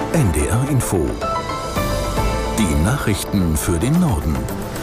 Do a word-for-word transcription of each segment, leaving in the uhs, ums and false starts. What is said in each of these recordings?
N D R Info. Die Nachrichten für den Norden.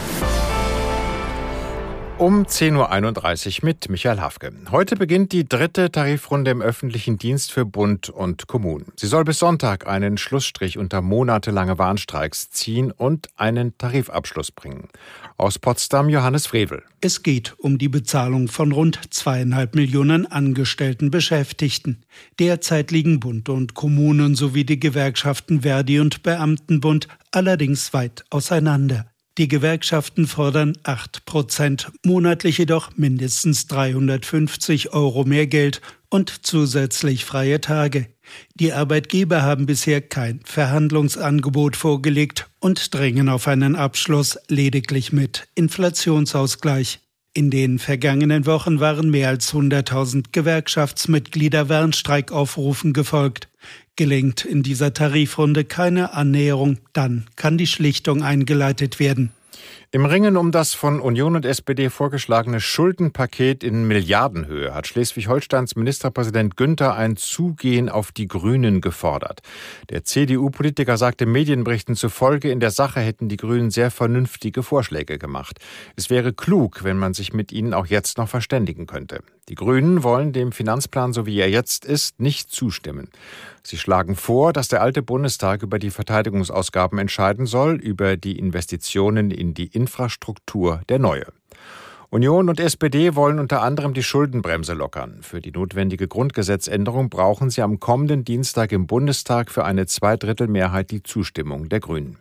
Um zehn Uhr einunddreißig mit Michael Hafke. Heute beginnt die dritte Tarifrunde im öffentlichen Dienst für Bund und Kommunen. Sie soll bis Sonntag einen Schlussstrich unter monatelange Warnstreiks ziehen und einen Tarifabschluss bringen. Aus Potsdam Johannes Frevel. Es geht um die Bezahlung von rund zweieinhalb Millionen angestellten Beschäftigten. Derzeit liegen Bund und Kommunen sowie die Gewerkschaften Verdi und Beamtenbund allerdings weit auseinander. Die Gewerkschaften fordern acht Prozent, monatlich jedoch mindestens dreihundertfünfzig Euro mehr Geld und zusätzlich freie Tage. Die Arbeitgeber haben bisher kein Verhandlungsangebot vorgelegt und drängen auf einen Abschluss lediglich mit Inflationsausgleich. In den vergangenen Wochen waren mehr als hunderttausend Gewerkschaftsmitglieder Warnstreikaufrufen gefolgt. Gelingt in dieser Tarifrunde keine Annäherung, dann kann die Schlichtung eingeleitet werden. Im Ringen um das von Union und S P D vorgeschlagene Schuldenpaket in Milliardenhöhe hat Schleswig-Holsteins Ministerpräsident Günther ein Zugehen auf die Grünen gefordert. Der C D U-Politiker sagte Medienberichten zufolge, in der Sache hätten die Grünen sehr vernünftige Vorschläge gemacht. Es wäre klug, wenn man sich mit ihnen auch jetzt noch verständigen könnte. Die Grünen wollen dem Finanzplan, so wie er jetzt ist, nicht zustimmen. Sie schlagen vor, dass der alte Bundestag über die Verteidigungsausgaben entscheiden soll, über die Investitionen in die Infrastruktur der neue. Union und S P D wollen unter anderem die Schuldenbremse lockern. Für die notwendige Grundgesetzänderung brauchen sie am kommenden Dienstag im Bundestag für eine Zweidrittelmehrheit die Zustimmung der Grünen.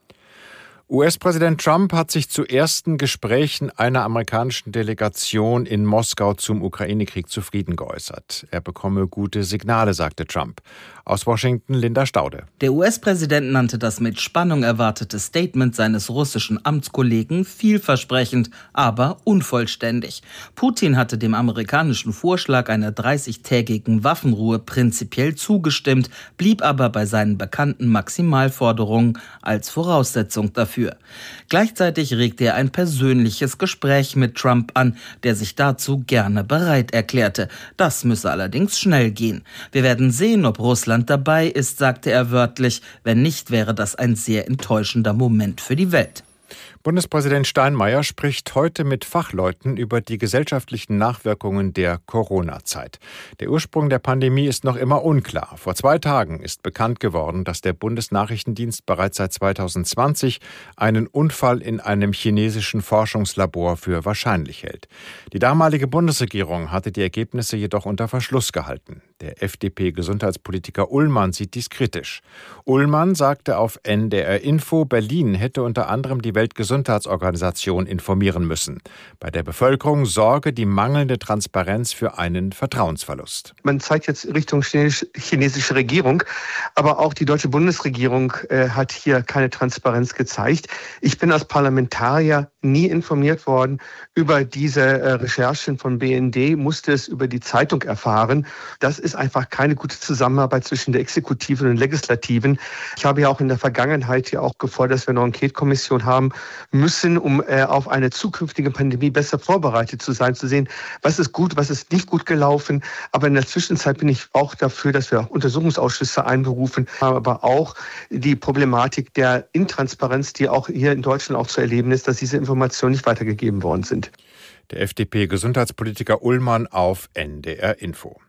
U S-Präsident Trump hat sich zu ersten Gesprächen einer amerikanischen Delegation in Moskau zum Ukraine-Krieg zufrieden geäußert. Er bekomme gute Signale, sagte Trump. Aus Washington Linda Staude. Der U S-Präsident nannte das mit Spannung erwartete Statement seines russischen Amtskollegen vielversprechend, aber unvollständig. Putin hatte dem amerikanischen Vorschlag einer dreißigtägigen Waffenruhe prinzipiell zugestimmt, blieb aber bei seinen bekannten Maximalforderungen als Voraussetzung dafür. Gleichzeitig regte er ein persönliches Gespräch mit Trump an, der sich dazu gerne bereit erklärte. Das müsse allerdings schnell gehen. Wir werden sehen, ob Russland dabei ist, sagte er wörtlich. Wenn nicht, wäre das ein sehr enttäuschender Moment für die Welt. Bundespräsident Steinmeier spricht heute mit Fachleuten über die gesellschaftlichen Nachwirkungen der Corona-Zeit. Der Ursprung der Pandemie ist noch immer unklar. Vor zwei Tagen ist bekannt geworden, dass der Bundesnachrichtendienst bereits seit zweitausendzwanzig einen Unfall in einem chinesischen Forschungslabor für wahrscheinlich hält. Die damalige Bundesregierung hatte die Ergebnisse jedoch unter Verschluss gehalten. Der F D P-Gesundheitspolitiker Ullmann sieht dies kritisch. Ullmann sagte auf N D R Info, Berlin hätte unter anderem die Weltgesundheitsorganisation informieren müssen. Bei der Bevölkerung sorge die mangelnde Transparenz für einen Vertrauensverlust. Man zeigt jetzt Richtung chinesische Regierung, aber auch die deutsche Bundesregierung äh, hat hier keine Transparenz gezeigt. Ich bin als Parlamentarier nie informiert worden über diese äh, Recherchen von B N D, musste es über die Zeitung erfahren. Das ist einfach keine gute Zusammenarbeit zwischen der Exekutiven und Legislativen. Ich habe ja auch in der Vergangenheit ja auch gefordert, dass wir eine Enquete-Kommission haben müssen, um äh, auf eine zukünftige Pandemie besser vorbereitet zu sein, zu sehen, was ist gut, was ist nicht gut gelaufen. Aber in der Zwischenzeit bin ich auch dafür, dass wir Untersuchungsausschüsse einberufen, aber auch die Problematik der Intransparenz, die auch hier in Deutschland auch zu erleben ist, dass diese Informationen nicht weitergegeben worden sind. Der F D P-Gesundheitspolitiker Ullmann auf N D R Info.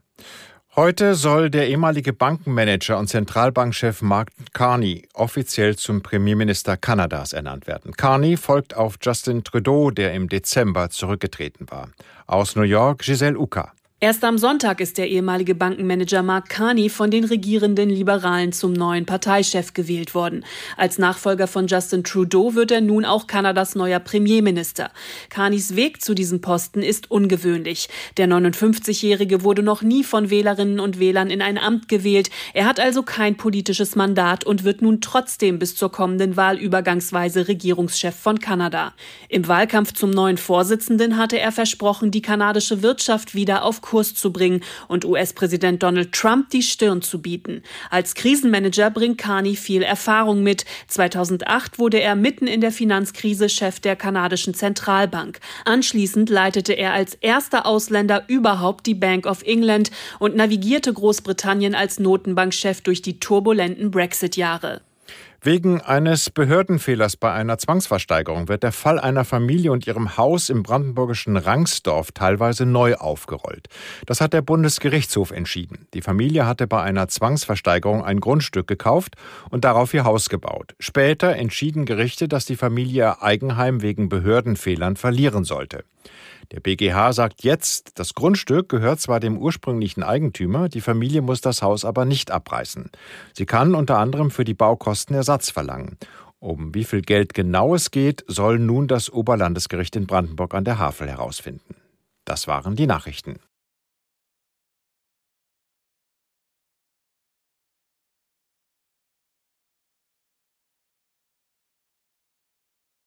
Heute soll der ehemalige Bankenmanager und Zentralbankchef Mark Carney offiziell zum Premierminister Kanadas ernannt werden. Carney folgt auf Justin Trudeau, der im Dezember zurückgetreten war. Aus New York Giselle Uka. Erst am Sonntag ist der ehemalige Bankenmanager Mark Carney von den regierenden Liberalen zum neuen Parteichef gewählt worden. Als Nachfolger von Justin Trudeau wird er nun auch Kanadas neuer Premierminister. Carneys Weg zu diesem Posten ist ungewöhnlich. Der neunundfünfzigjährige wurde noch nie von Wählerinnen und Wählern in ein Amt gewählt. Er hat also kein politisches Mandat und wird nun trotzdem bis zur kommenden Wahl übergangsweise Regierungschef von Kanada. Im Wahlkampf zum neuen Vorsitzenden hatte er versprochen, die kanadische Wirtschaft wieder auf Kurs zu bringen und U S-Präsident Donald Trump die Stirn zu bieten. Als Krisenmanager bringt Carney viel Erfahrung mit. zweitausendacht wurde er mitten in der Finanzkrise Chef der kanadischen Zentralbank. Anschließend leitete er als erster Ausländer überhaupt die Bank of England und navigierte Großbritannien als Notenbankchef durch die turbulenten Brexit-Jahre. Wegen eines Behördenfehlers bei einer Zwangsversteigerung wird der Fall einer Familie und ihrem Haus im brandenburgischen Rangsdorf teilweise neu aufgerollt. Das hat der Bundesgerichtshof entschieden. Die Familie hatte bei einer Zwangsversteigerung ein Grundstück gekauft und darauf ihr Haus gebaut. Später entschieden Gerichte, dass die Familie ihr Eigenheim wegen Behördenfehlern verlieren sollte. Der B G H sagt jetzt, das Grundstück gehört zwar dem ursprünglichen Eigentümer, die Familie muss das Haus aber nicht abreißen. Sie kann unter anderem für die Baukosten Ersatz verlangen. Um wie viel Geld genau es geht, soll nun das Oberlandesgericht in Brandenburg an der Havel herausfinden. Das waren die Nachrichten.